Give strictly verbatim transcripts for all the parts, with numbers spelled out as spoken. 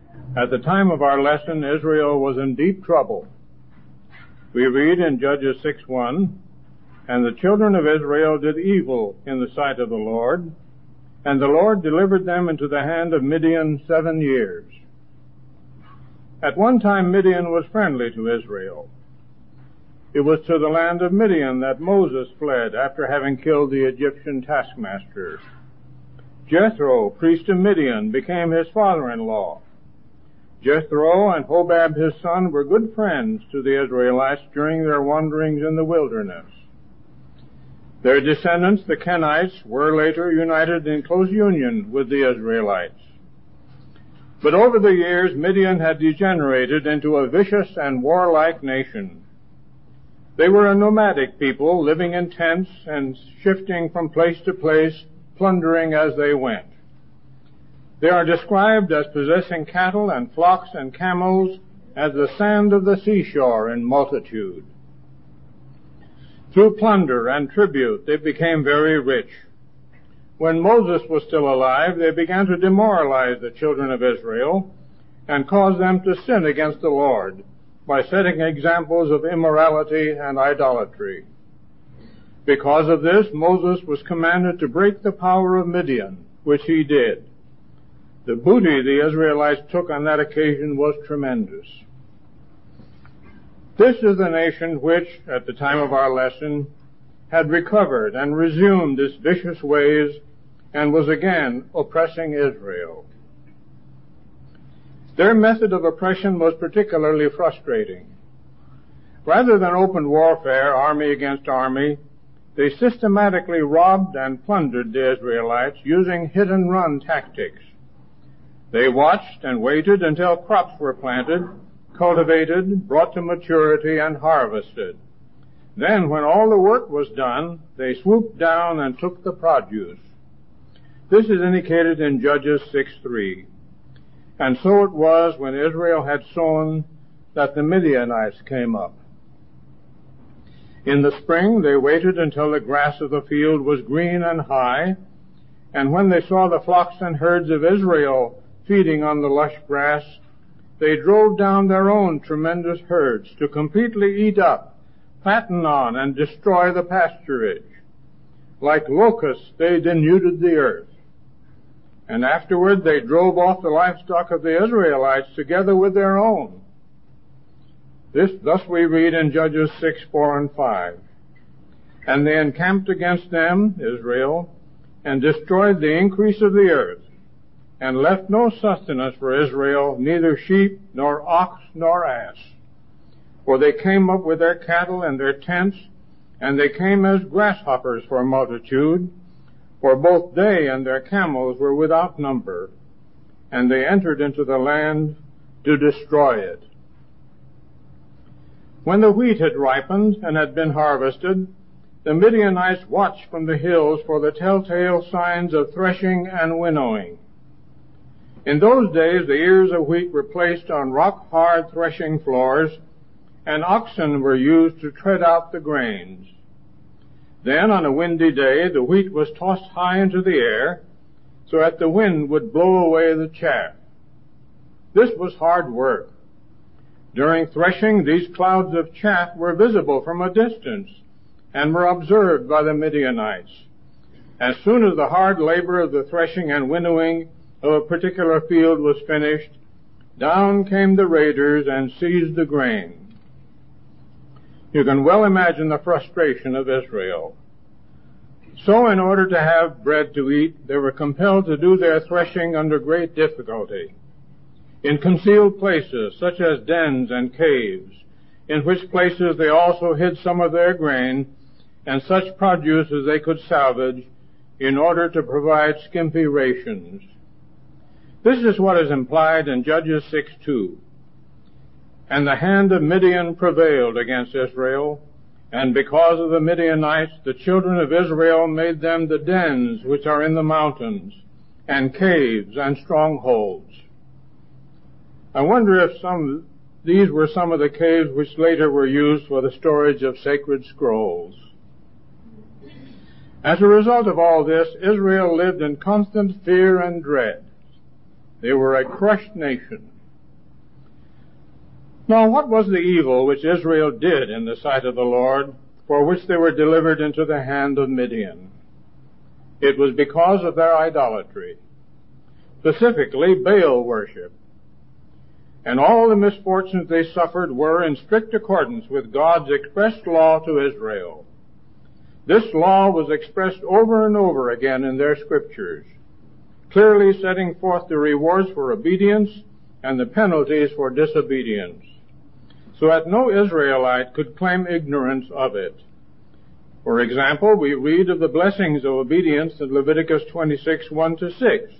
At the time of our lesson, Israel was in deep trouble. We read in Judges six one, "And the children of Israel did evil in the sight of the Lord, and the Lord delivered them into the hand of Midian seven years." At one time Midian was friendly to Israel. It was to the land of Midian that Moses fled after having killed the Egyptian taskmaster. Jethro, priest of Midian, became his father-in-law. Jethro and Hobab his son were good friends to the Israelites during their wanderings in the wilderness. Their descendants, the Kenites, were later united in close union with the Israelites. But over the years, Midian had degenerated into a vicious and warlike nation. They were a nomadic people, living in tents and shifting from place to place, plundering as they went. They are described as possessing cattle and flocks and camels as the sand of the seashore in multitude. Through plunder and tribute, they became very rich. When Moses was still alive, they began to demoralize the children of Israel and cause them to sin against the Lord by setting examples of immorality and idolatry. Because of this, Moses was commanded to break the power of Midian, which he did. The booty the Israelites took on that occasion was tremendous. This is the nation which, at the time of our lesson, had recovered and resumed its vicious ways and was again oppressing Israel. Their method of oppression was particularly frustrating. Rather than open warfare, army against army, they systematically robbed and plundered the Israelites using hit-and-run tactics. They watched and waited until crops were planted, cultivated, brought to maturity, and harvested. Then, when all the work was done, they swooped down and took the produce. This is indicated in Judges six three. And so it was when Israel had sown that the Midianites came up. In the spring they waited until the grass of the field was green and high, and when they saw the flocks and herds of Israel feeding on the lush grass, they drove down their own tremendous herds to completely eat up, fatten on, and destroy the pasturage. Like locusts, they denuded the earth. And afterward they drove off the livestock of the Israelites together with their own. This, thus we read in Judges six, four, and five. And they encamped against them, Israel, and destroyed the increase of the earth, and left no sustenance for Israel, neither sheep, nor ox, nor ass. For they came up with their cattle and their tents, and they came as grasshoppers for multitude, for both they and their camels were without number, and they entered into the land to destroy it. When the wheat had ripened and had been harvested, the Midianites watched from the hills for the telltale signs of threshing and winnowing. In those days, the ears of wheat were placed on rock-hard threshing floors, and oxen were used to tread out the grains. Then, on a windy day, the wheat was tossed high into the air, so that the wind would blow away the chaff. This was hard work. During threshing, these clouds of chaff were visible from a distance and were observed by the Midianites. As soon as the hard labor of the threshing and winnowing of a particular field was finished, down came the raiders and seized the grain. You can well imagine the frustration of Israel. So, in order to have bread to eat, they were compelled to do their threshing under great difficulty, in concealed places, such as dens and caves, in which places they also hid some of their grain and such produce as they could salvage, in order to provide skimpy rations. This is what is implied in Judges six two. And the hand of Midian prevailed against Israel, and because of the Midianites, the children of Israel made them the dens which are in the mountains, and caves and strongholds. I wonder if some these were some of the caves which later were used for the storage of sacred scrolls. As a result of all this, Israel lived in constant fear and dread. They were a crushed nation. Now what was the evil which Israel did in the sight of the Lord, for which they were delivered into the hand of Midian? It was because of their idolatry, specifically Baal worship. And all the misfortunes they suffered were in strict accordance with God's expressed law to Israel. This law was expressed over and over again in their scriptures, clearly setting forth the rewards for obedience and the penalties for disobedience, so that no Israelite could claim ignorance of it. For example, we read of the blessings of obedience in Leviticus twenty-six, one to six.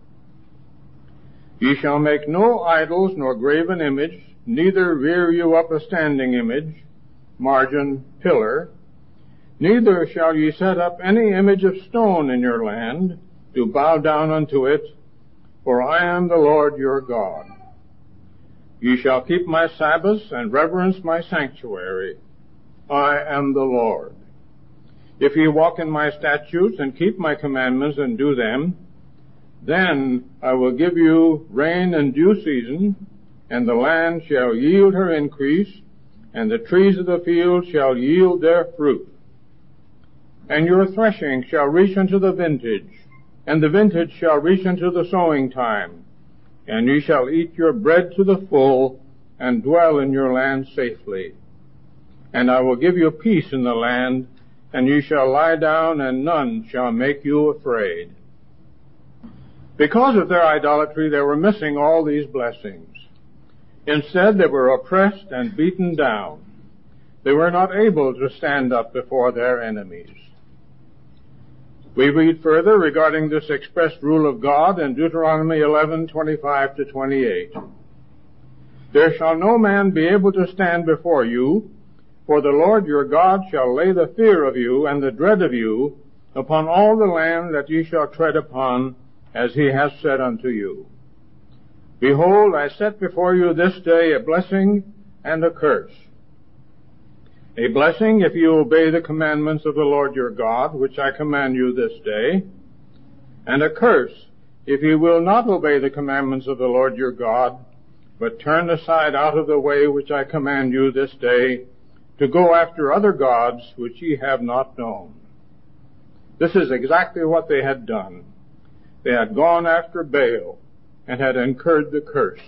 Ye shall make no idols nor graven image, neither rear you up a standing image, margin, pillar, neither shall ye set up any image of stone in your land, to bow down unto it, for I am the Lord your God. Ye shall keep my Sabbaths and reverence my sanctuary. I am the Lord. If ye walk in my statutes and keep my commandments and do them, then I will give you rain in due season, and the land shall yield her increase, and the trees of the field shall yield their fruit. And your threshing shall reach unto the vintage, and the vintage shall reach unto the sowing time, and ye shall eat your bread to the full, and dwell in your land safely. And I will give you peace in the land, and ye shall lie down, and none shall make you afraid. Because of their idolatry, they were missing all these blessings. Instead, they were oppressed and beaten down. They were not able to stand up before their enemies. We read further regarding this expressed rule of God in Deuteronomy eleven, twenty-five to twenty-eight. There shall no man be able to stand before you, for the Lord your God shall lay the fear of you and the dread of you upon all the land that ye shall tread upon, as he has said unto you. Behold, I set before you this day a blessing and a curse. A blessing if you obey the commandments of the Lord your God, which I command you this day, and a curse if you will not obey the commandments of the Lord your God, but turn aside out of the way which I command you this day, to go after other gods which ye have not known. This is exactly what they had done. They had gone after Baal and had incurred the curse.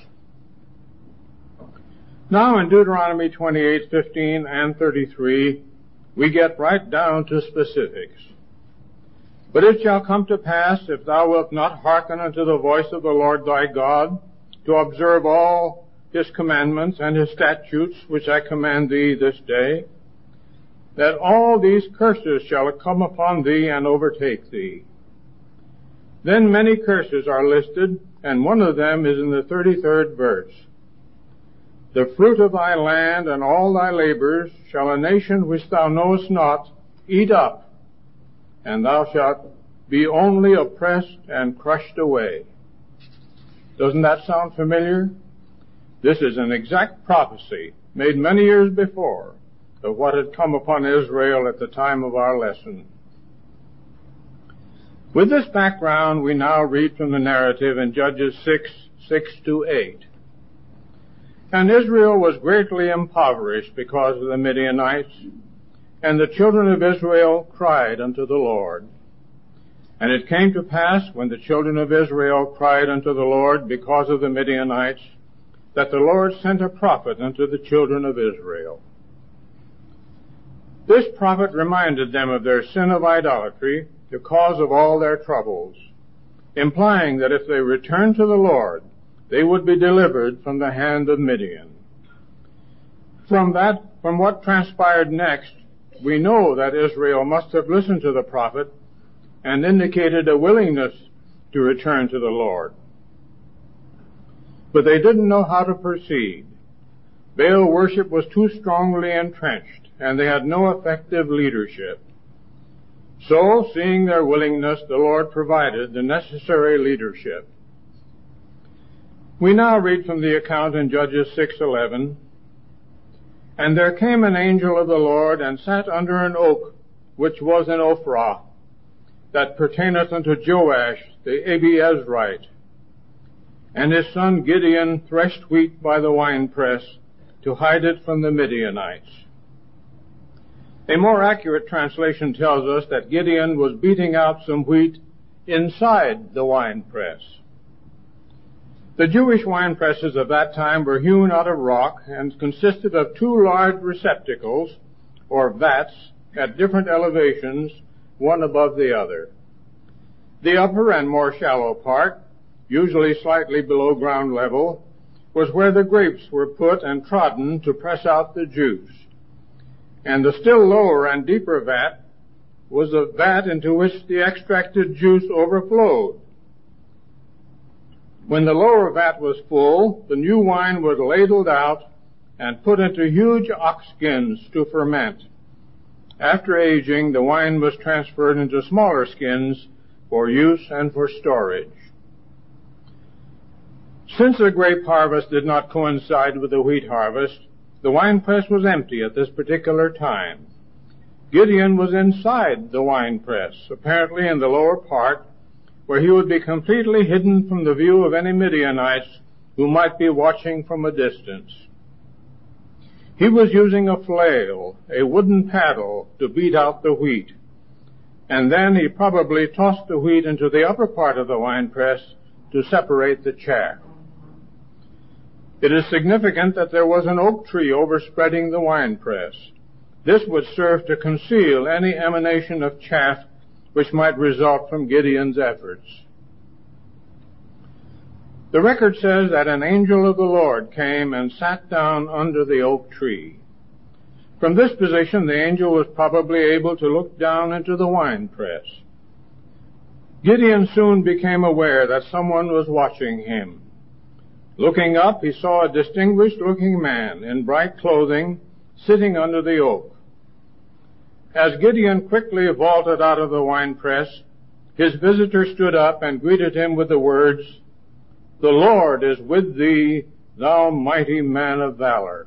Now in Deuteronomy twenty-eight, fifteen and thirty-three, we get right down to specifics. But it shall come to pass, if thou wilt not hearken unto the voice of the Lord thy God, to observe all his commandments and his statutes which I command thee this day, that all these curses shall come upon thee and overtake thee. Then many curses are listed, and one of them is in the thirty-third verse. The fruit of thy land and all thy labors shall a nation which thou knowest not eat up, and thou shalt be only oppressed and crushed away. Doesn't that sound familiar? This is an exact prophecy made many years before of what had come upon Israel at the time of our lesson. With this background, we now read from the narrative in Judges six, six to eight. And Israel was greatly impoverished because of the Midianites, and the children of Israel cried unto the Lord. And it came to pass, when the children of Israel cried unto the Lord because of the Midianites, that the Lord sent a prophet unto the children of Israel. This prophet reminded them of their sin of idolatry, the cause of all their troubles, implying that if they returned to the Lord, they would be delivered from the hand of Midian. From that, from what transpired next, we know that Israel must have listened to the prophet and indicated a willingness to return to the Lord. But they didn't know how to proceed. Baal worship was too strongly entrenched, and they had no effective leadership. So, seeing their willingness, the Lord provided the necessary leadership. We now read from the account in Judges six eleven. And there came an angel of the Lord, and sat under an oak, which was in Ophrah, that pertaineth unto Joash the Abiezrite. And his son Gideon threshed wheat by the winepress, to hide it from the Midianites. A more accurate translation tells us that Gideon was beating out some wheat inside the winepress. The Jewish wine presses of that time were hewn out of rock and consisted of two large receptacles, or vats, at different elevations, one above the other. The upper and more shallow part, usually slightly below ground level, was where the grapes were put and trodden to press out the juice. And the still lower and deeper vat was a vat into which the extracted juice overflowed. When the lower vat was full, the new wine was ladled out and put into huge ox skins to ferment. After aging, the wine was transferred into smaller skins for use and for storage. Since the grape harvest did not coincide with the wheat harvest, the winepress was empty at this particular time. Gideon was inside the winepress, apparently in the lower part, where he would be completely hidden from the view of any Midianites who might be watching from a distance. He was using a flail, a wooden paddle, to beat out the wheat, and then he probably tossed the wheat into the upper part of the winepress to separate the chaff. It is significant that there was an oak tree overspreading the winepress. This would serve to conceal any emanation of chaff which might result from Gideon's efforts. The record says that an angel of the Lord came and sat down under the oak tree. From this position, the angel was probably able to look down into the winepress. Gideon soon became aware that someone was watching him. Looking up, he saw a distinguished-looking man in bright clothing sitting under the oak. As Gideon quickly vaulted out of the winepress, his visitor stood up and greeted him with the words, "The Lord is with thee, thou mighty man of valor."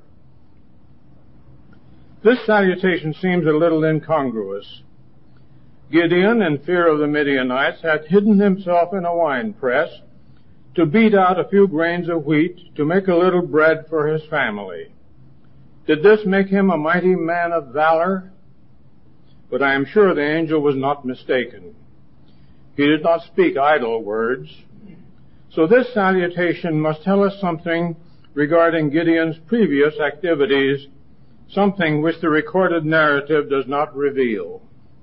This salutation seems a little incongruous. Gideon, in fear of the Midianites, had hidden himself in a winepress to beat out a few grains of wheat to make a little bread for his family. Did this make him a mighty man of valor? But I am sure the angel was not mistaken. He did not speak idle words. So this salutation must tell us something regarding Gideon's previous activities, something which the recorded narrative does not reveal.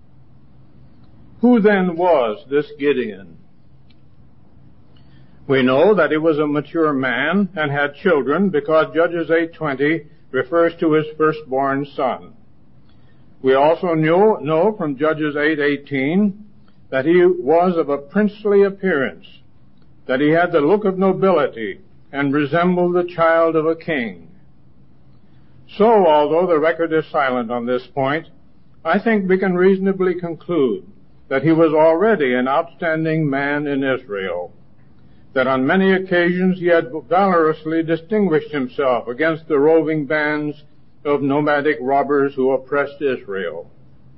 Who then was this Gideon? We know that he was a mature man and had children because Judges eight twenty refers to his firstborn son. We also know, know from Judges eight eighteen that he was of a princely appearance, that he had the look of nobility and resembled the child of a king. So, although the record is silent on this point, I think we can reasonably conclude that he was already an outstanding man in Israel, that on many occasions he had valorously distinguished himself against the roving bands of nomadic robbers who oppressed Israel.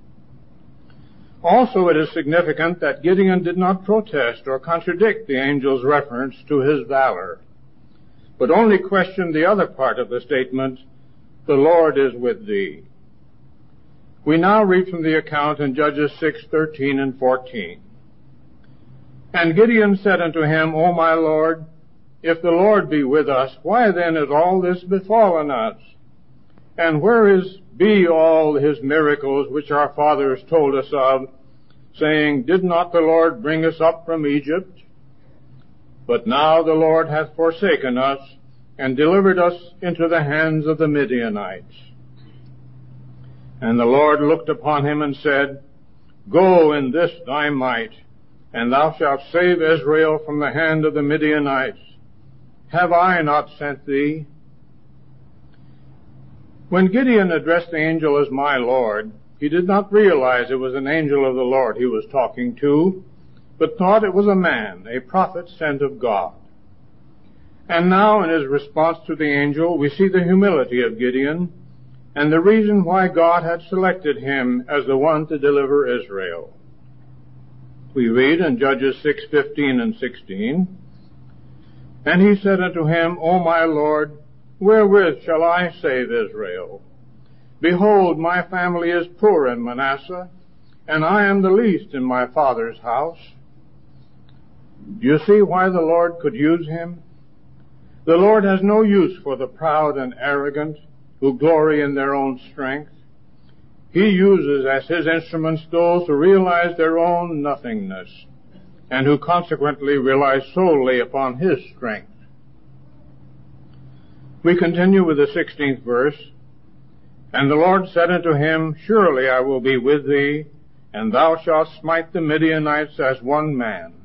Also, it is significant that Gideon did not protest or contradict the angel's reference to his valor, but only questioned the other part of the statement, "The Lord is with thee." We now read from the account in Judges six thirteen and fourteen. "And Gideon said unto him, O my Lord, if the Lord be with us, why then is all this befallen us? And where is be all his miracles which our fathers told us of, saying, Did not the Lord bring us up from Egypt? But now the Lord hath forsaken us, and delivered us into the hands of the Midianites. And the Lord looked upon him and said, Go in this thy might, and thou shalt save Israel from the hand of the Midianites. Have I not sent thee?" When Gideon addressed the angel as my Lord, he did not realize it was an angel of the Lord he was talking to, but thought it was a man, a prophet sent of God. And now in his response to the angel, we see the humility of Gideon and the reason why God had selected him as the one to deliver Israel. We read in Judges six fifteen and sixteen, "And he said unto him, O my Lord, wherewith shall I save Israel? Behold, my family is poor in Manasseh, and I am the least in my father's house. Do you see why the Lord could use him? The Lord has no use for the proud and arrogant who glory in their own strength. He uses as his instruments those who realize their own nothingness and who consequently rely solely upon his strength. We continue with the sixteenth verse. And the Lord said unto him, Surely I will be with thee, and thou shalt smite the Midianites as one man.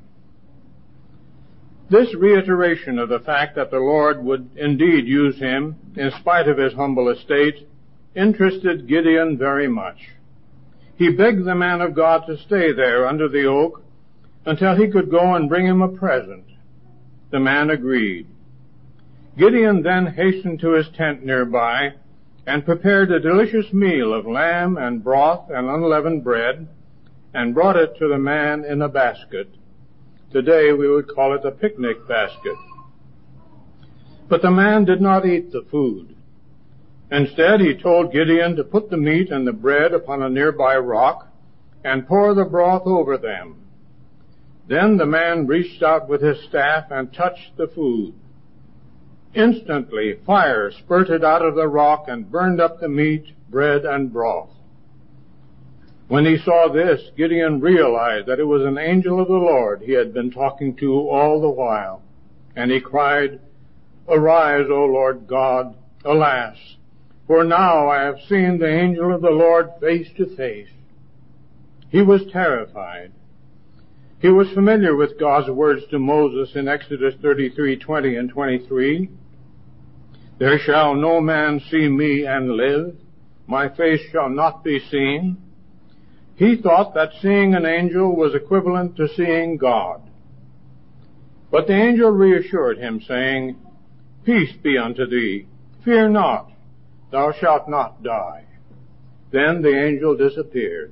This reiteration of the fact that the Lord would indeed use him, in spite of his humble estate, interested Gideon very much. He begged the man of God to stay there under the oak until he could go and bring him a present. The man agreed. Gideon then hastened to his tent nearby and prepared a delicious meal of lamb and broth and unleavened bread, and brought it to the man in a basket. Today we would call it a picnic basket. But the man did not eat the food. Instead, he told Gideon to put the meat and the bread upon a nearby rock and pour the broth over them. Then the man reached out with his staff and touched the food. Instantly, fire spurted out of the rock and burned up the meat, bread, and broth. When he saw this, Gideon realized that it was an angel of the Lord he had been talking to all the while. And he cried, Arise, O Lord God! Alas, for now I have seen the angel of the Lord face to face. He was terrified. He was familiar with God's words to Moses in Exodus thirty-three, twenty and twenty-three. There shall no man see me and live. My face shall not be seen. He thought that seeing an angel was equivalent to seeing God. But the angel reassured him, saying, Peace be unto thee. Fear not. Thou shalt not die. Then the angel disappeared.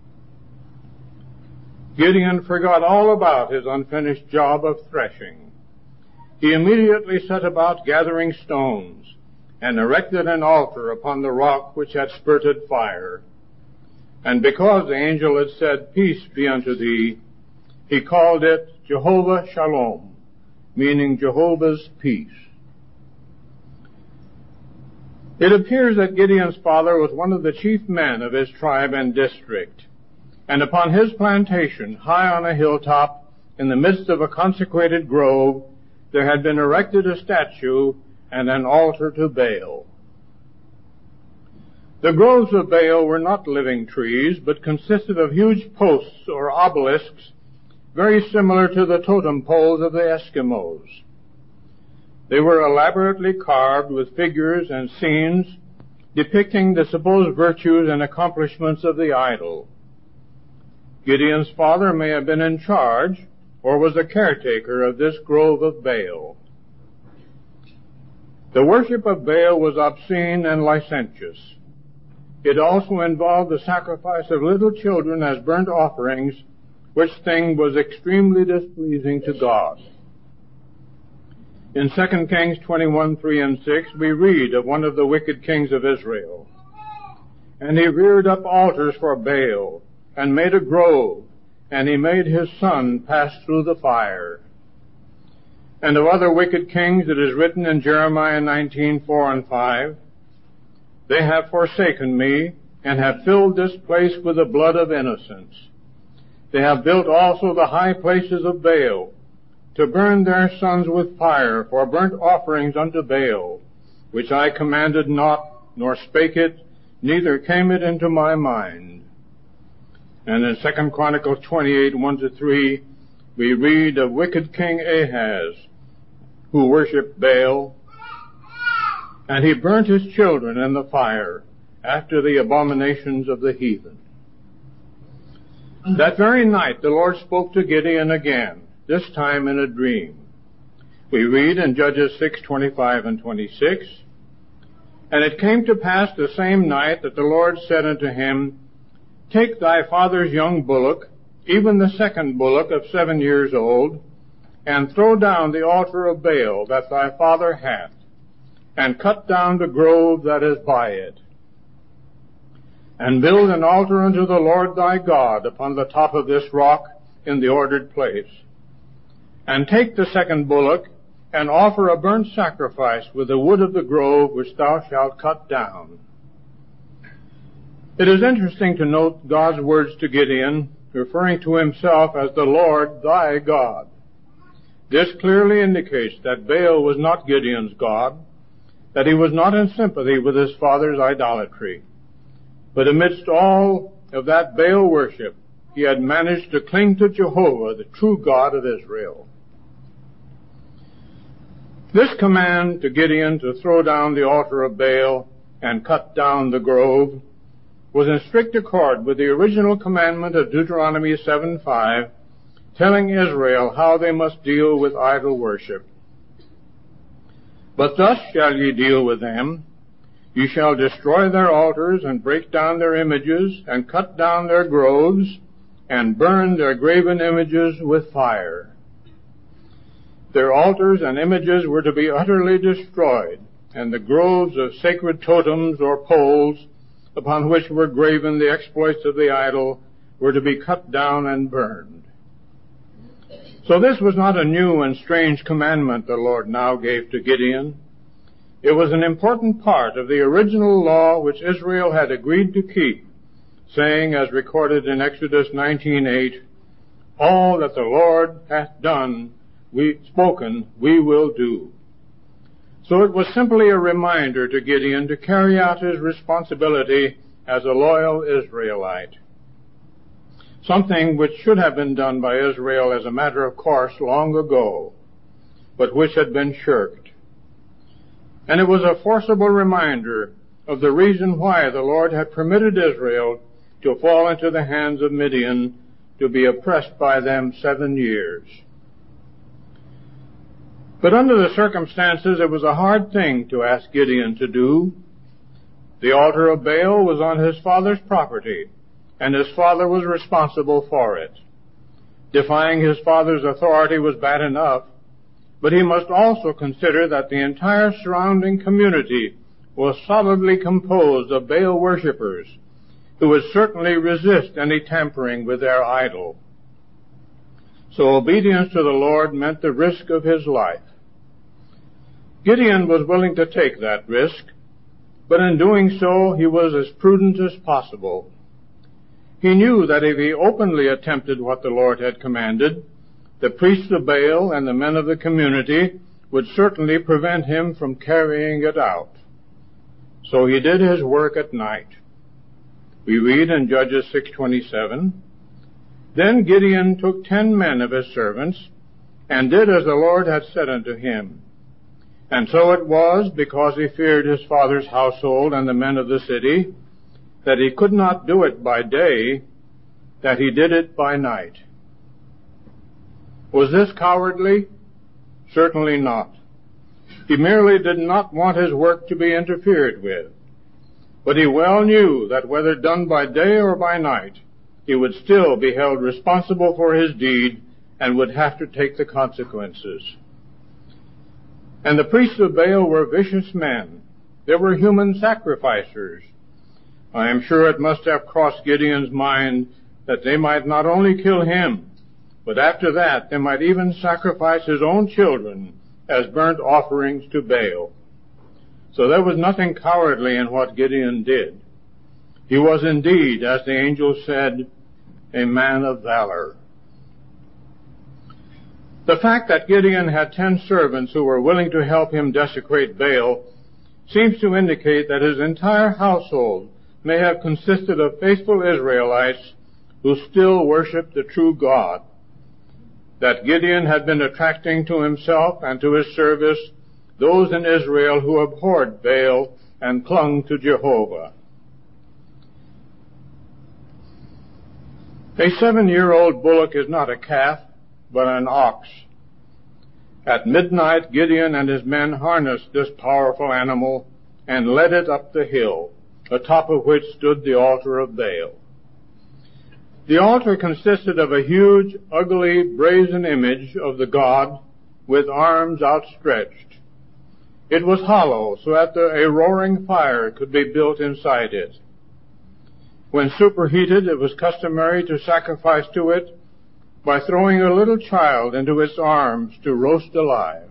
Gideon forgot all about his unfinished job of threshing. He immediately set about gathering stones and erected an altar upon the rock which had spurted fire. And because the angel had said, Peace be unto thee, he called it Jehovah Shalom, meaning Jehovah's peace. It appears that Gideon's father was one of the chief men of his tribe and district, and upon his plantation, high on a hilltop, in the midst of a consecrated grove, there had been erected a statue and an altar to Baal. The groves of Baal were not living trees, but consisted of huge posts or obelisks, very similar to the totem poles of the Eskimos. They were elaborately carved with figures and scenes depicting the supposed virtues and accomplishments of the idol. Gideon's father may have been in charge or was a caretaker of this grove of Baal. The worship of Baal was obscene and licentious. It also involved the sacrifice of little children as burnt offerings, which thing was extremely displeasing to God. In Second Kings twenty-one, three and six, we read of one of the wicked kings of Israel. And he reared up altars for Baal, and made a grove, and he made his son pass through the fire. And of other wicked kings it is written in Jeremiah nineteen, four and five, They have forsaken me, and have filled this place with the blood of innocents. They have built also the high places of Baal, to burn their sons with fire for burnt offerings unto Baal, which I commanded not, nor spake it, neither came it into my mind. And in Second Chronicles twenty-eight, one to three, we read of wicked King Ahaz, who worshipped Baal, and he burnt his children in the fire after the abominations of the heathen. That very night the Lord spoke to Gideon again, this time in a dream. We read in Judges six, twenty-five and twenty-six, And it came to pass the same night that the Lord said unto him, Take thy father's young bullock, even the second bullock of seven years old, and throw down the altar of Baal that thy father hath, and cut down the grove that is by it, and build an altar unto the Lord thy God upon the top of this rock in the ordered place. And take the second bullock, and offer a burnt sacrifice with the wood of the grove which thou shalt cut down. It is interesting to note God's words to Gideon, referring to himself as the Lord thy God. This clearly indicates that Baal was not Gideon's God, that he was not in sympathy with his father's idolatry. But amidst all of that Baal worship, he had managed to cling to Jehovah, the true God of Israel. This command to Gideon to throw down the altar of Baal and cut down the grove was in strict accord with the original commandment of Deuteronomy seven five, telling Israel how they must deal with idol worship. But thus shall ye deal with them: ye shall destroy their altars, and break down their images, and cut down their groves, and burn their graven images with fire. Their altars and images were to be utterly destroyed, and the groves of sacred totems or poles upon which were graven the exploits of the idol were to be cut down and burned. So this was not a new and strange commandment the Lord now gave to Gideon. It was an important part of the original law which Israel had agreed to keep, saying, as recorded in Exodus nineteen eight, all that the Lord hath done, we spoken, we will do. So it was simply a reminder to Gideon to carry out his responsibility as a loyal Israelite, something which should have been done by Israel as a matter of course long ago, but which had been shirked. And it was a forcible reminder of the reason why the Lord had permitted Israel to fall into the hands of Midian, to be oppressed by them seven years. But under the circumstances, it was a hard thing to ask Gideon to do. The altar of Baal was on his father's property, and his father was responsible for it. Defying his father's authority was bad enough, but he must also consider that the entire surrounding community was solidly composed of Baal worshippers, who would certainly resist any tampering with their idol. So obedience to the Lord meant the risk of his life. Gideon was willing to take that risk, but in doing so he was as prudent as possible. He knew that if he openly attempted what the Lord had commanded, the priests of Baal and the men of the community would certainly prevent him from carrying it out. So he did his work at night. We read in Judges six twenty-seven, Then Gideon took ten men of his servants, and did as the Lord had said unto him. And so it was, because he feared his father's household and the men of the city, that he could not do it by day, that he did it by night. Was this cowardly? Certainly not. He merely did not want his work to be interfered with. But he well knew that whether done by day or by night, he would still be held responsible for his deed and would have to take the consequences. And the priests of Baal were vicious men. They were human sacrificers. I am sure it must have crossed Gideon's mind that they might not only kill him, but after that they might even sacrifice his own children as burnt offerings to Baal. So there was nothing cowardly in what Gideon did. He was indeed, as the angel said, a man of valor. The fact that Gideon had ten servants who were willing to help him desecrate Baal seems to indicate that his entire household may have consisted of faithful Israelites who still worshiped the true God, that Gideon had been attracting to himself and to his service those in Israel who abhorred Baal and clung to Jehovah. A seven-year-old bullock is not a calf, but an ox. At midnight, Gideon and his men harnessed this powerful animal and led it up the hill, atop of which stood the altar of Baal. The altar consisted of a huge, ugly, brazen image of the god with arms outstretched. It was hollow, so that the, a roaring fire could be built inside it. When superheated, it was customary to sacrifice to it by throwing a little child into its arms to roast alive.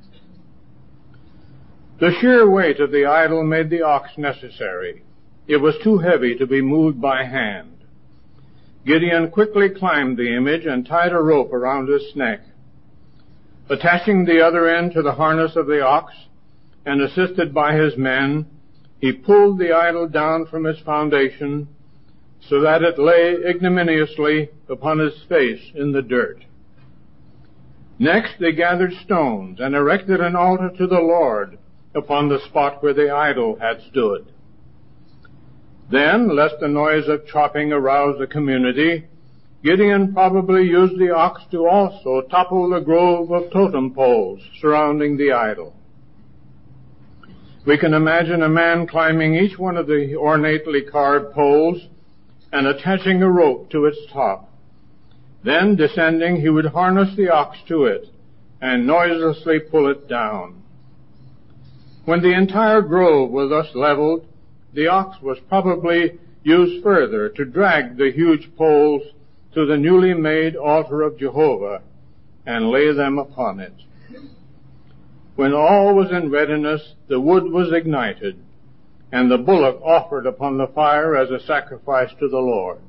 The sheer weight of the idol made the ox necessary. It was too heavy to be moved by hand. Gideon quickly climbed the image and tied a rope around its neck. Attaching the other end to the harness of the ox, and assisted by his men, he pulled the idol down from its foundation so that it lay ignominiously upon its face in the dirt. Next they gathered stones and erected an altar to the Lord upon the spot where the idol had stood. Then, lest the noise of chopping arouse the community, Gideon probably used the ox to also topple the grove of totem poles surrounding the idol. We can imagine a man climbing each one of the ornately carved poles and attaching a rope to its top. Then, descending, he would harness the ox to it and noiselessly pull it down. When the entire grove was thus leveled, the ox was probably used further to drag the huge poles to the newly made altar of Jehovah and lay them upon it. When all was in readiness, the wood was ignited, and the bullock offered upon the fire as a sacrifice to the Lord.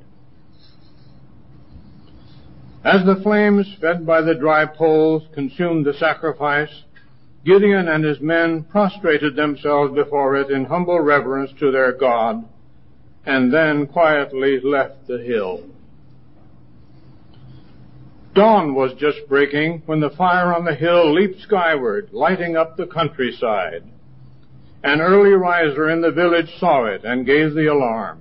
As the flames, fed by the dry poles, consumed the sacrifice, Gideon and his men prostrated themselves before it in humble reverence to their God, and then quietly left the hill. Dawn was just breaking when the fire on the hill leaped skyward, lighting up the countryside. An early riser in the village saw it and gave the alarm.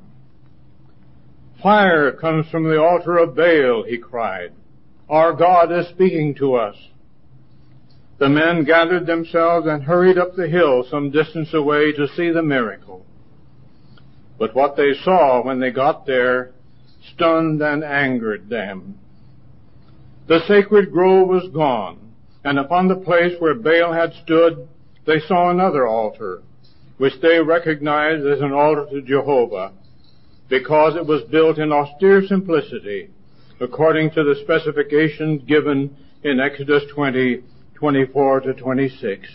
"Fire comes from the altar of Baal," he cried. "Our God is speaking to us." The men gathered themselves and hurried up the hill some distance away to see the miracle. But what they saw when they got there stunned and angered them. The sacred grove was gone, and upon the place where Baal had stood, they saw another altar, which they recognized as an altar to Jehovah, because it was built in austere simplicity, according to the specifications given in Exodus twenty, twenty-four to twenty-six.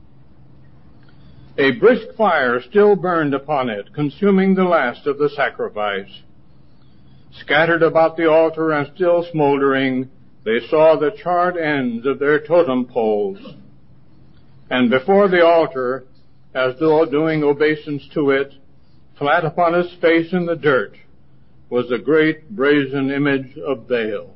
A brisk fire still burned upon it, consuming the last of the sacrifice. Scattered about the altar and still smoldering, they saw the charred ends of their totem poles. And before the altar, as though doing obeisance to it, flat upon its face in the dirt, was the great brazen image of Baal.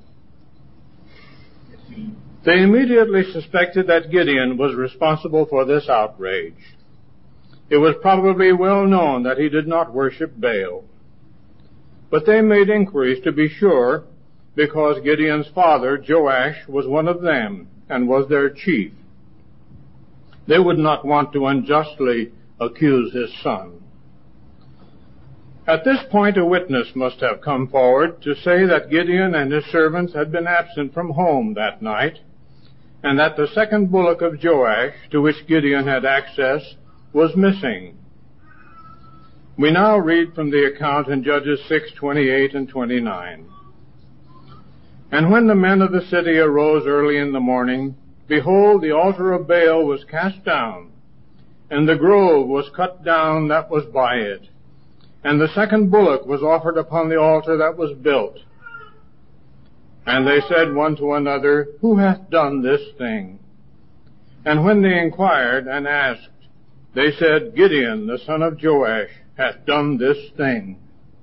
They immediately suspected that Gideon was responsible for this outrage. It was probably well known that he did not worship Baal. But they made inquiries to be sure, because Gideon's father, Joash, was one of them and was their chief. They would not want to unjustly accuse his son. At this point, a witness must have come forward to say that Gideon and his servants had been absent from home that night, and that the second bullock of Joash, to which Gideon had access, was missing. We now read from the account in Judges six, twenty-eight and twenty-nine. "And when the men of the city arose early in the morning, behold, the altar of Baal was cast down, and the grove was cut down that was by it. And the second bullock was offered upon the altar that was built. And they said one to another, Who hath done this thing? And when they inquired and asked, they said, Gideon, the son of Joash, hath done this thing.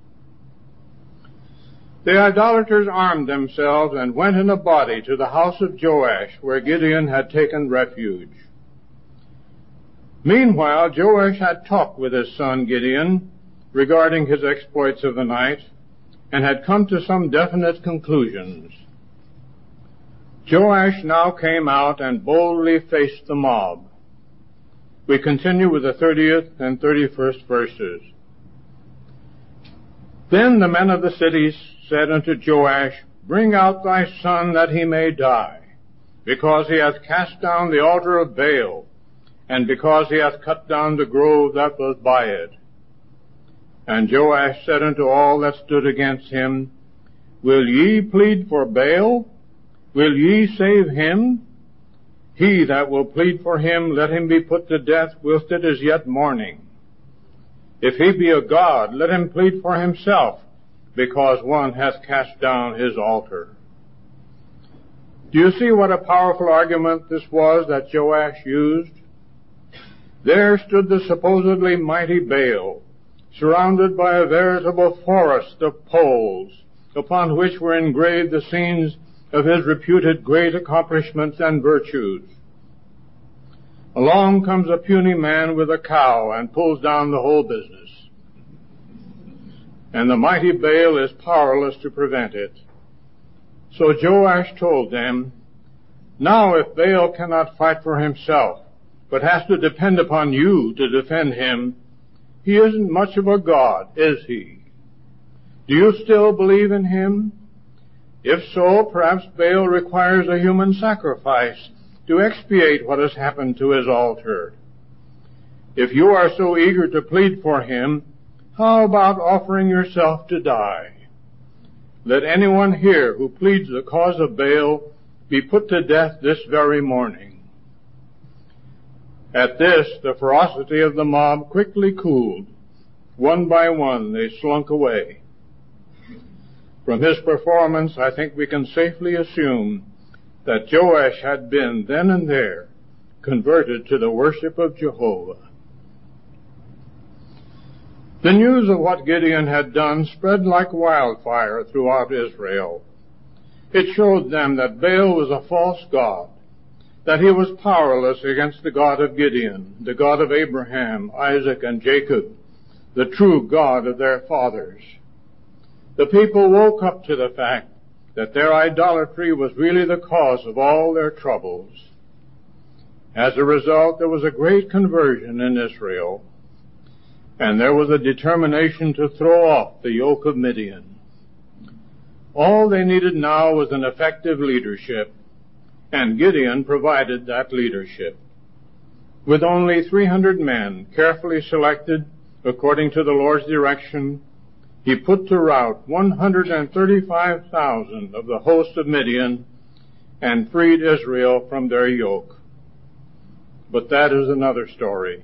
The idolaters armed themselves and went in a body to the house of Joash, where Gideon had taken refuge. Meanwhile, Joash had talked with his son Gideon regarding his exploits of the night, and had come to some definite conclusions. Joash now came out and boldly faced the mob. We continue with the thirtieth and thirty-first verses. Then the men of the city said unto Joash, Bring out thy son that he may die, because he hath cast down the altar of Baal, and because he hath cut down the grove that was by it. And Joash said unto all that stood against him, Will ye plead for Baal? Will ye save him? He that will plead for him, let him be put to death whilst it is yet morning. If he be a god, let him plead for himself, because one hath cast down his altar. Do you see what a powerful argument this was that Joash used? There stood the supposedly mighty Baal, surrounded by a veritable forest of poles, upon which were engraved the scenes of his reputed great accomplishments and virtues. Along comes a puny man with a cow and pulls down the whole business. And the mighty Baal is powerless to prevent it. So Joash told them, Now if Baal cannot fight for himself, but has to depend upon you to defend him, he isn't much of a god, is he? Do you still believe in him? If so, perhaps Baal requires a human sacrifice to expiate what has happened to his altar. If you are so eager to plead for him, how about offering yourself to die? Let anyone here who pleads the cause of Baal be put to death this very morning. At this, the ferocity of the mob quickly cooled. One by one, they slunk away. From his performance, I think we can safely assume that Joash had been then and there converted to the worship of Jehovah. The news of what Gideon had done spread like wildfire throughout Israel. It showed them that Baal was a false god, that he was powerless against the God of Gideon, the God of Abraham, Isaac, and Jacob, the true God of their fathers. The people woke up to the fact that their idolatry was really the cause of all their troubles. As a result, there was a great conversion in Israel, and there was a determination to throw off the yoke of Midian. All they needed now was an effective leadership, and Gideon provided that leadership. With only three hundred men, carefully selected according to the Lord's direction, he put to rout one hundred thirty-five thousand of the host of Midian and freed Israel from their yoke. But that is another story.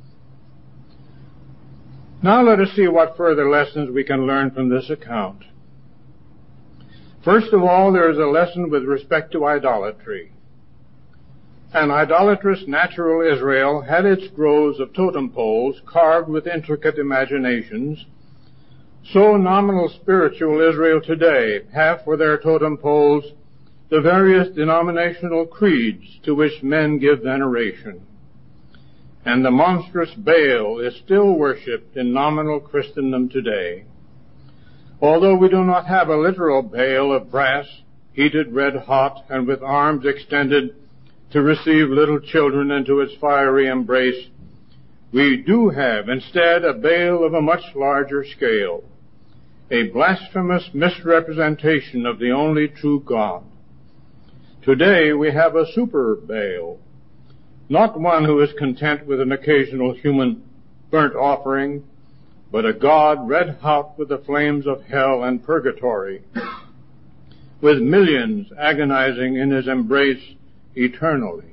Now let us see what further lessons we can learn from this account. First of all, there is a lesson with respect to idolatry. An idolatrous natural Israel had its groves of totem poles carved with intricate imaginations. So nominal spiritual Israel today have for their totem poles the various denominational creeds to which men give veneration. And the monstrous Baal is still worshipped in nominal Christendom today. Although we do not have a literal Baal of brass, heated red hot, and with arms extended to receive little children into its fiery embrace, we do have instead a Baal of a much larger scale, a blasphemous misrepresentation of the only true God. Today we have a super Baal, not one who is content with an occasional human burnt offering, but a God red hot with the flames of hell and purgatory, with millions agonizing in his embrace eternally.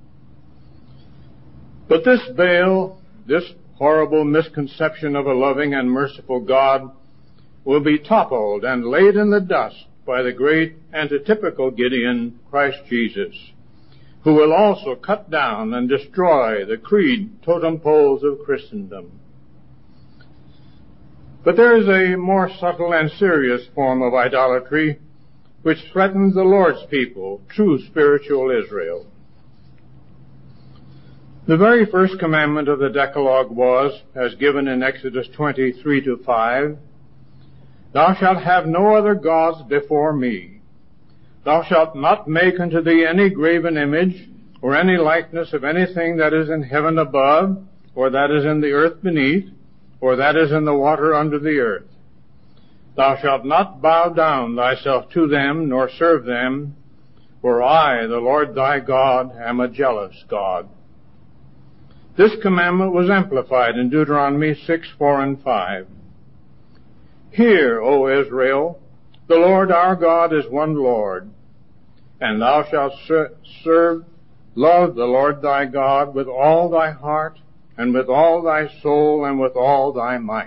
But this Baal, this horrible misconception of a loving and merciful God, will be toppled and laid in the dust by the great antitypical Gideon, Christ Jesus, who will also cut down and destroy the creed totem poles of Christendom. But there is a more subtle and serious form of idolatry which threatens the Lord's people, true spiritual Israel. The very first commandment of the Decalogue was, as given in Exodus twenty-three to five, Thou shalt have no other gods before me. Thou shalt not make unto thee any graven image, or any likeness of anything that is in heaven above, or that is in the earth beneath, or that is in the water under the earth. Thou shalt not bow down thyself to them, nor serve them, for I, the Lord thy God, am a jealous God. This commandment was amplified in Deuteronomy six, four, and five. Hear, O Israel, the Lord our God is one Lord, and thou shalt serve, love the Lord thy God with all thy heart, and with all thy soul, and with all thy might.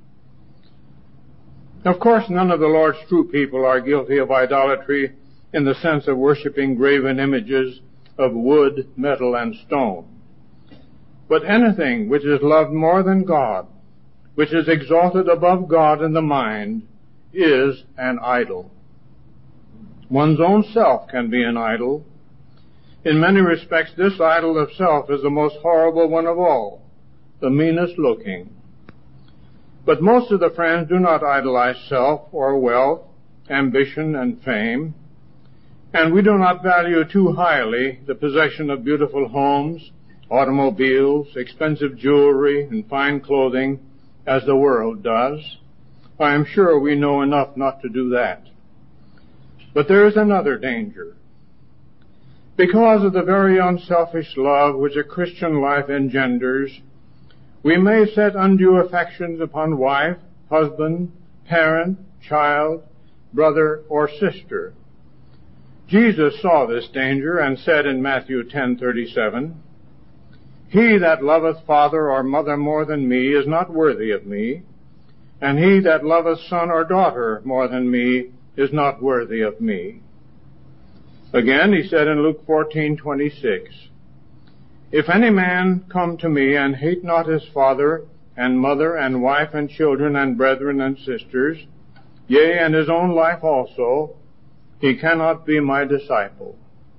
Of course, none of the Lord's true people are guilty of idolatry in the sense of worshiping graven images of wood, metal, and stone. But anything which is loved more than God, which is exalted above God in the mind, is an idol. One's own self can be an idol. In many respects, this idol of self is the most horrible one of all, the meanest looking. But most of the friends do not idolize self or wealth, ambition, and fame, and we do not value too highly the possession of beautiful homes, automobiles, expensive jewelry, and fine clothing as the world does. I am sure we know enough not to do that. But there is another danger. Because of the very unselfish love which a Christian life engenders, we may set undue affections upon wife, husband, parent, child, brother, or sister. Jesus saw this danger and said in Matthew ten thirty-seven, He that loveth father or mother more than me is not worthy of me, and he that loveth son or daughter more than me is not worthy of me. Again, he said in Luke fourteen twenty-six, If any man come to me and hate not his father and mother and wife and children and brethren and sisters, yea, and his own life also, he cannot be my disciple.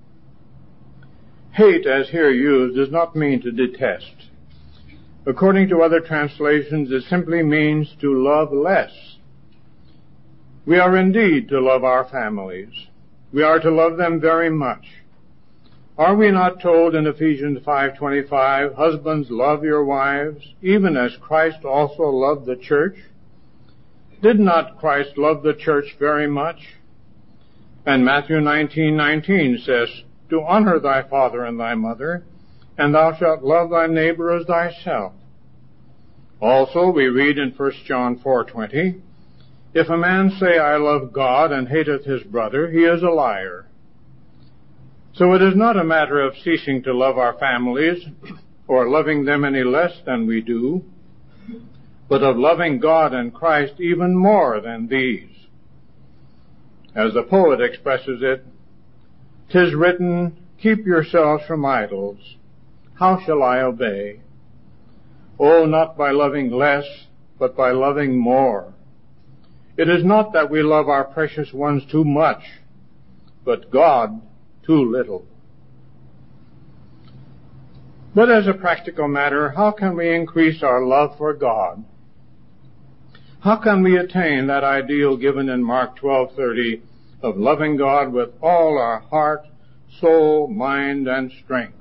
Hate, as here used, does not mean to detest. According to other translations, it simply means to love less. We are indeed to love our families. We are to love them very much. Are we not told in Ephesians five twenty-five, Husbands, love your wives, even as Christ also loved the church? Did not Christ love the church very much? And Matthew nineteen nineteen says, To honor thy father and thy mother, and thou shalt love thy neighbor as thyself. Also we read in First John four twenty, If a man say, I love God, and hateth his brother, he is a liar. So it is not a matter of ceasing to love our families, or loving them any less than we do, but of loving God and Christ even more than these. As the poet expresses it, "'Tis written, keep yourselves from idols. How shall I obey? Oh, not by loving less, but by loving more. It is not that we love our precious ones too much, but God too little." But as a practical matter, how can we increase our love for God? How can we attain that ideal given in Mark twelve thirty of loving God with all our heart, soul, mind, and strength?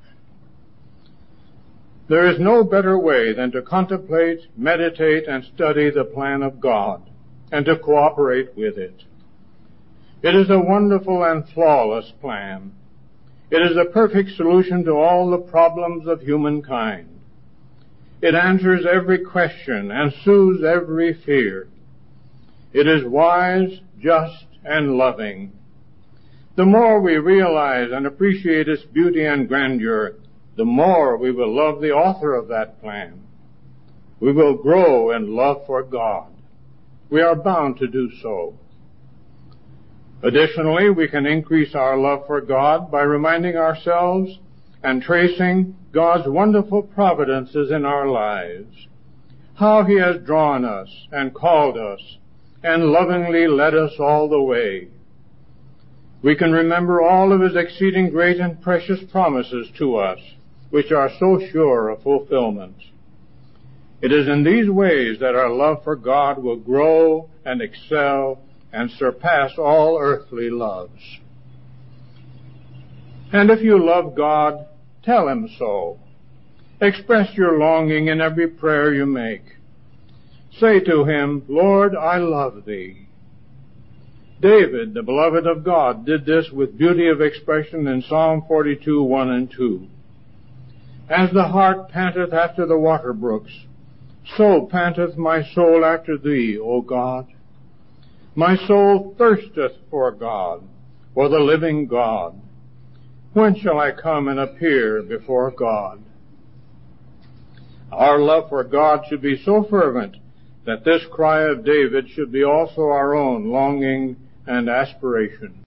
There is no better way than to contemplate, meditate, and study the plan of God, and to cooperate with it. It is a wonderful and flawless plan. It is a perfect solution to all the problems of humankind. It answers every question and soothes every fear. It is wise, just, and loving. The more we realize and appreciate its beauty and grandeur, the more we will love the author of that plan. We will grow in love for God. We are bound to do so. Additionally, we can increase our love for God by reminding ourselves and tracing God's wonderful providences in our lives, how He has drawn us and called us and lovingly led us all the way. We can remember all of His exceeding great and precious promises to us, which are so sure of fulfillment. It is in these ways that our love for God will grow and excel and surpass all earthly loves. And if you love God, tell Him so. Express your longing in every prayer you make. Say to Him, Lord, I love Thee. David, the beloved of God, did this with beauty of expression in Psalm forty-two, one and two. As the hart panteth after the water brooks, so panteth my soul after thee, O God. My soul thirsteth for God, for the living God. When shall I come and appear before God? Our love for God should be so fervent that this cry of David should be also our own longing and aspiration.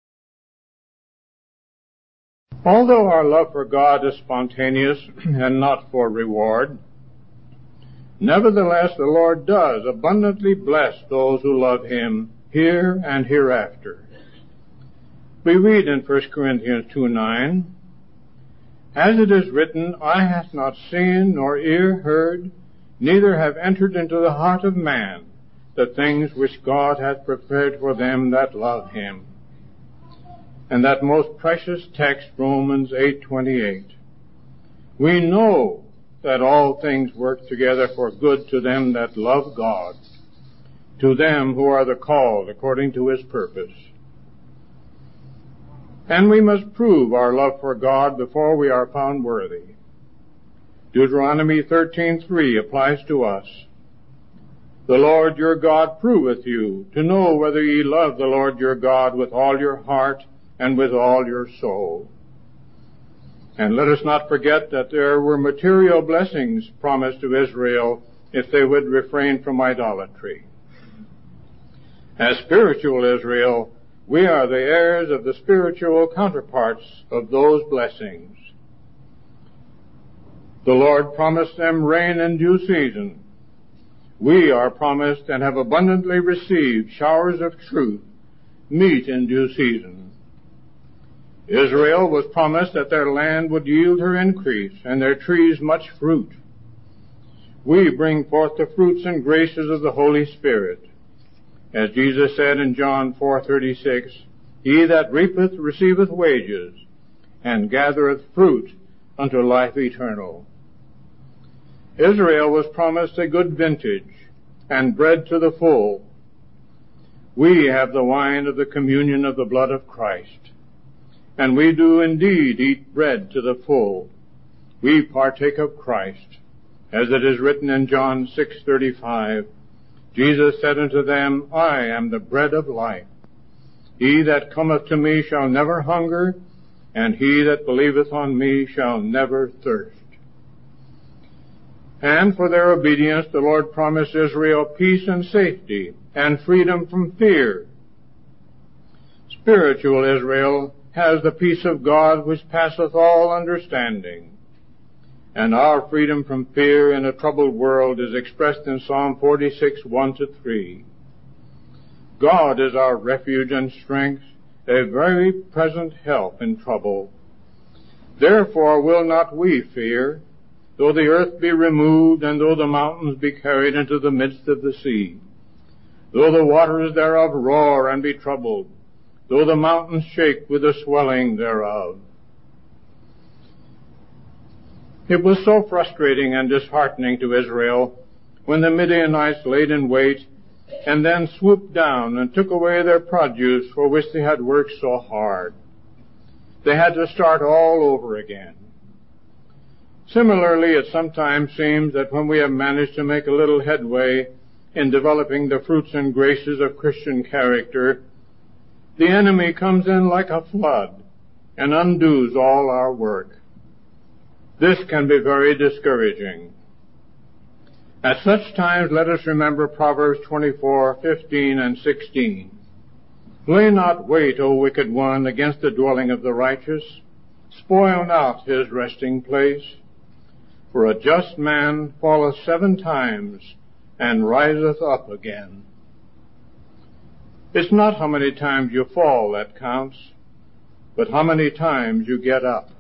Although our love for God is spontaneous and not for reward, nevertheless the Lord does abundantly bless those who love Him here and hereafter. We read in First Corinthians two nine, As it is written, Eye hath not seen, nor ear heard, neither have entered into the heart of man the things which God hath prepared for them that love Him. And that most precious text, Romans eight twenty-eight. We know that all things work together for good to them that love God, to them who are the called according to His purpose. And we must prove our love for God before we are found worthy. Deuteronomy thirteen three applies to us. The Lord your God proveth you, to know whether ye love the Lord your God with all your heart and with all your soul. And let us not forget that there were material blessings promised to Israel if they would refrain from idolatry. As spiritual Israel, we are the heirs of the spiritual counterparts of those blessings. The Lord promised them rain in due season. We are promised and have abundantly received showers of truth, meat in due season. Israel was promised that their land would yield her increase, and their trees much fruit. We bring forth the fruits and graces of the Holy Spirit. As Jesus said in John four thirty-six, He that reapeth receiveth wages, and gathereth fruit unto life eternal. Israel was promised a good vintage, and bread to the full. We have the wine of the communion of the blood of Christ, and we do indeed eat bread to the full. We partake of Christ, as it is written in John six thirty-five, Jesus said unto them, I am the bread of life. He that cometh to me shall never hunger, and he that believeth on me shall never thirst. And for their obedience the Lord promised Israel peace and safety, and freedom from fear. Spiritual Israel has the peace of God which passeth all understanding. And our freedom from fear in a troubled world is expressed in Psalm forty-six, one to three. God is our refuge and strength, a very present help in trouble. Therefore will not we fear, though the earth be removed, and though the mountains be carried into the midst of the sea, though the waters thereof roar and be troubled, though the mountains shake with the swelling thereof. It was so frustrating and disheartening to Israel when the Midianites laid in wait and then swooped down and took away their produce for which they had worked so hard. They had to start all over again. Similarly, it sometimes seems that when we have managed to make a little headway in developing the fruits and graces of Christian character, the enemy comes in like a flood and undoes all our work. This can be very discouraging. At such times, let us remember Proverbs twenty-four, fifteen, and sixteen. Lay not wait, O wicked one, against the dwelling of the righteous. Spoil not his resting place. For a just man falleth seven times, and riseth up again. It's not how many times you fall that counts, but how many times you get up.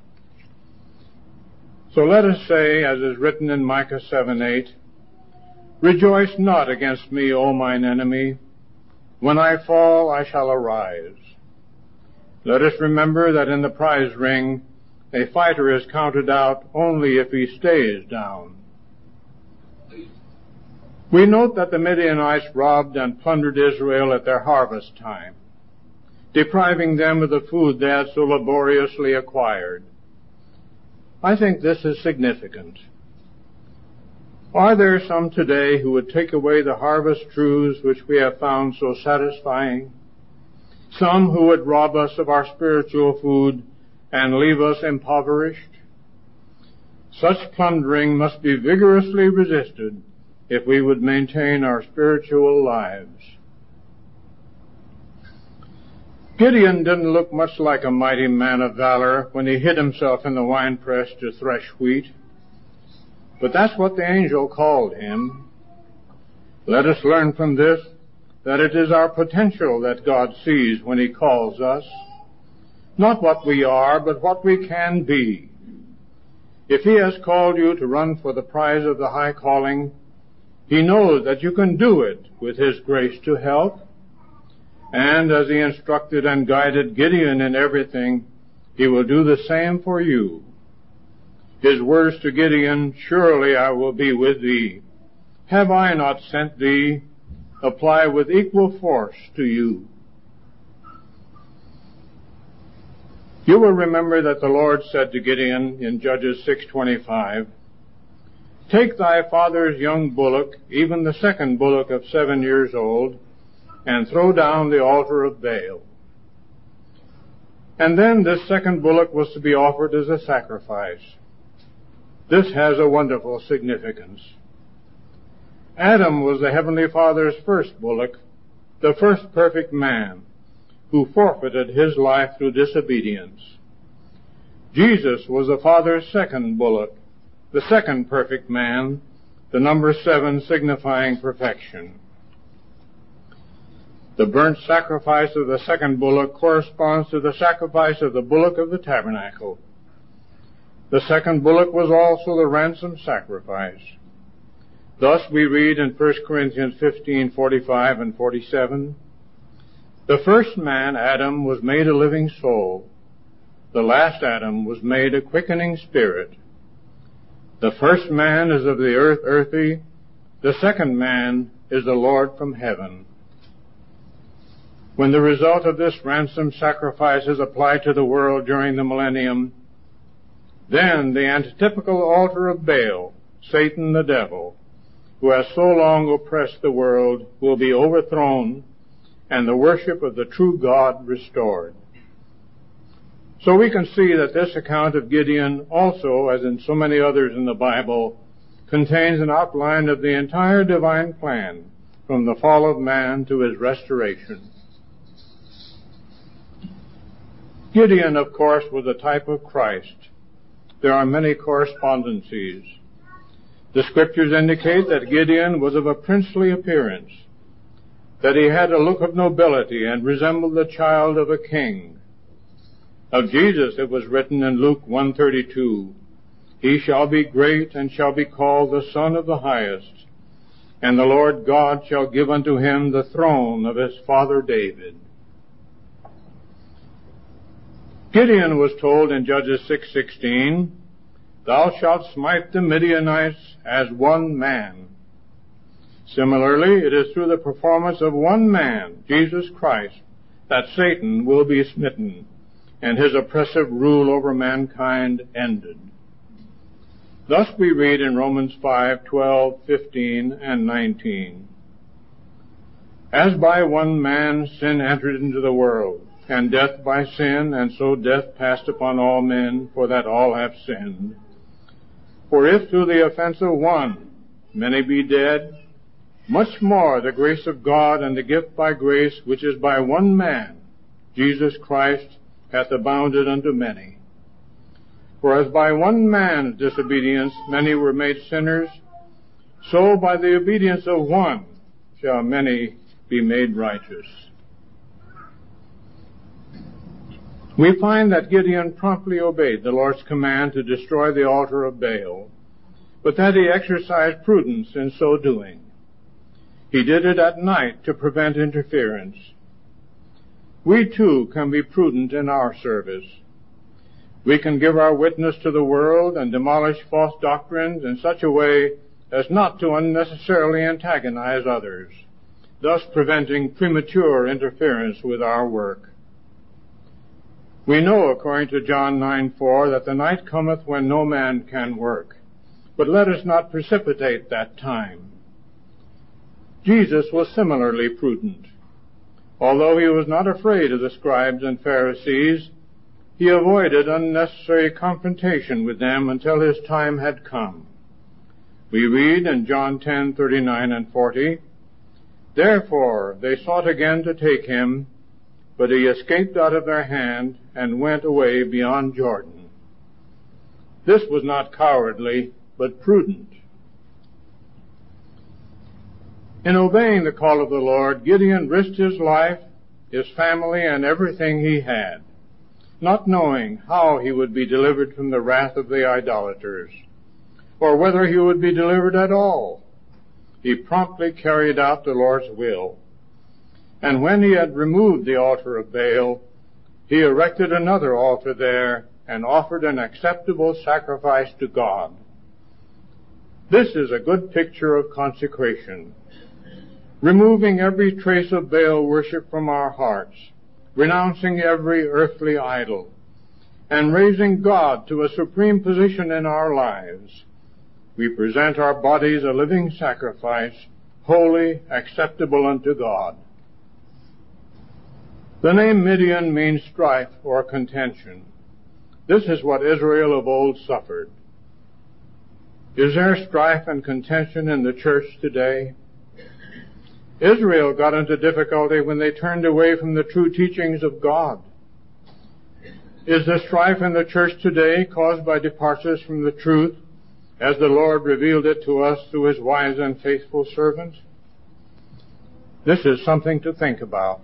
So let us say, as is written in Micah seven eight, Rejoice not against me, O mine enemy. When I fall, I shall arise. Let us remember that in the prize ring, a fighter is counted out only if he stays down. We note that the Midianites robbed and plundered Israel at their harvest time, depriving them of the food they had so laboriously acquired. I think this is significant. Are there some today who would take away the harvest truths which we have found so satisfying? Some who would rob us of our spiritual food and leave us impoverished? Such plundering must be vigorously resisted if we would maintain our spiritual lives. Gideon didn't look much like a mighty man of valor when he hid himself in the winepress to thresh wheat. But that's what the angel called him. Let us learn from this that it is our potential that God sees when He calls us. Not what we are, but what we can be. If He has called you to run for the prize of the high calling, He knows that you can do it with His grace to help. And as He instructed and guided Gideon in everything, He will do the same for you. His words to Gideon, "Surely I will be with thee. Have I not sent thee?" apply with equal force to you. You will remember that the Lord said to Gideon in Judges six twenty-five, "Take thy father's young bullock, even the second bullock of seven years old, and throw down the altar of Baal." And then this second bullock was to be offered as a sacrifice. This has a wonderful significance. Adam was the Heavenly Father's first bullock, the first perfect man, who forfeited his life through disobedience. Jesus was the Father's second bullock, the second perfect man, the number seven signifying perfection. The burnt sacrifice of the second bullock corresponds to the sacrifice of the bullock of the tabernacle. The second bullock was also the ransom sacrifice. Thus we read in First Corinthians fifteen forty-five and forty-seven, "The first man, Adam, was made a living soul. The last Adam was made a quickening spirit. The first man is of the earth earthy. The second man is the Lord from heaven." When the result of this ransom sacrifice is applied to the world during the millennium, then the antitypical altar of Baal, Satan the devil, who has so long oppressed the world, will be overthrown and the worship of the true God restored. So we can see that this account of Gideon also, as in so many others in the Bible, contains an outline of the entire divine plan from the fall of man to his restoration. Gideon, of course, was a type of Christ. There are many correspondencies. The Scriptures indicate that Gideon was of a princely appearance, that he had a look of nobility and resembled the child of a king. Of Jesus it was written in Luke one thirty-two, "He shall be great and shall be called the Son of the Highest, and the Lord God shall give unto him the throne of his father David." Gideon was told in Judges six sixteen, "Thou shalt smite the Midianites as one man." Similarly, it is through the performance of one man, Jesus Christ, that Satan will be smitten and his oppressive rule over mankind ended. Thus we read in Romans five twelve, fifteen, and nineteen, "As by one man sin entered into the world, and death by sin, and so death passed upon all men, for that all have sinned. For if through the offense of one many be dead, much more the grace of God and the gift by grace, which is by one man, Jesus Christ, hath abounded unto many. For as by one man's disobedience many were made sinners, so by the obedience of one shall many be made righteous." We find that Gideon promptly obeyed the Lord's command to destroy the altar of Baal, but that he exercised prudence in so doing. He did it at night to prevent interference. We too can be prudent in our service. We can give our witness to the world and demolish false doctrines in such a way as not to unnecessarily antagonize others, thus preventing premature interference with our work. We know, according to John nine four, that the night cometh when no man can work. But let us not precipitate that time. Jesus was similarly prudent. Although he was not afraid of the scribes and Pharisees, he avoided unnecessary confrontation with them until his time had come. We read in John ten thirty-nine and forty, Therefore they sought again to take him, but he escaped out of their hand and went away beyond Jordan. This was not cowardly, but prudent. In obeying the call of the Lord, Gideon risked his life, his family, and everything he had, not knowing how he would be delivered from the wrath of the idolaters, or whether he would be delivered at all. He promptly carried out the Lord's will. And when he had removed the altar of Baal, he erected another altar there and offered an acceptable sacrifice to God. This is a good picture of consecration, removing every trace of Baal worship from our hearts, renouncing every earthly idol, and raising God to a supreme position in our lives. We present our bodies a living sacrifice, holy, acceptable unto God. The name Midian means strife or contention. This is what Israel of old suffered. Is there strife and contention in the church today? Israel got into difficulty when they turned away from the true teachings of God. Is the strife in the church today caused by departures from the truth, as the Lord revealed it to us through his wise and faithful servant? This is something to think about.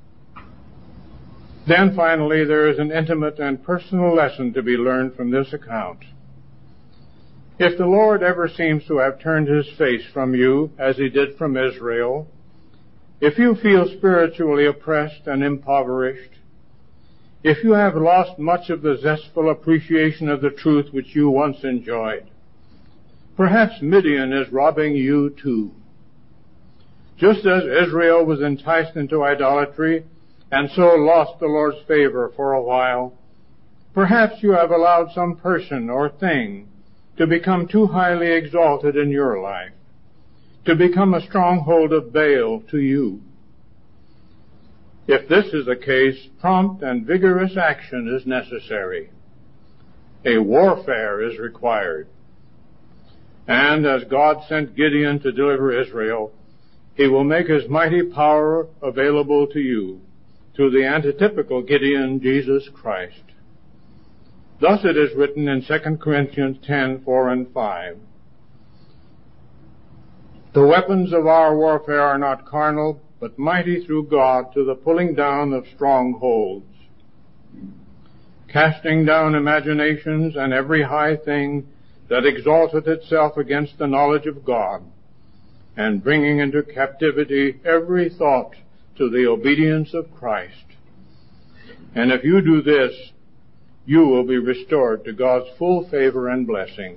Then finally, there is an intimate and personal lesson to be learned from this account. If the Lord ever seems to have turned his face from you, as he did from Israel, if you feel spiritually oppressed and impoverished, if you have lost much of the zestful appreciation of the truth which you once enjoyed, perhaps Midian is robbing you too. Just as Israel was enticed into idolatry and so lost the Lord's favor for a while, perhaps you have allowed some person or thing to become too highly exalted in your life, to become a stronghold of Baal to you. If this is the case, prompt and vigorous action is necessary. A warfare is required. And as God sent Gideon to deliver Israel, he will make his mighty power available to you through the antitypical Gideon, Jesus Christ. Thus it is written in Second Corinthians ten four and five. The weapons of our warfare are not carnal, but mighty through God to the pulling down of strongholds, casting down imaginations and every high thing that exalteth itself against the knowledge of God, and bringing into captivity every thought to the obedience of Christ. And if you do this, you will be restored to God's full favor and blessing.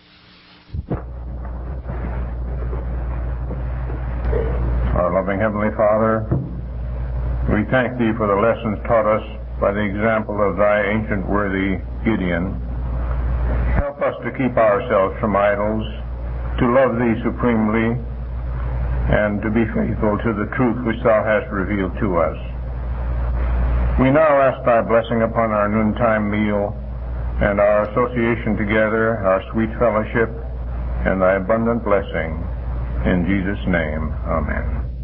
Our loving Heavenly Father, we thank Thee for the lessons taught us by the example of Thy ancient worthy Gideon. Help us to keep ourselves from idols, to love Thee supremely, and to be faithful to the truth which Thou hast revealed to us. We now ask Thy blessing upon our noontime meal and our association together, our sweet fellowship, and Thy abundant blessing. In Jesus' name, amen.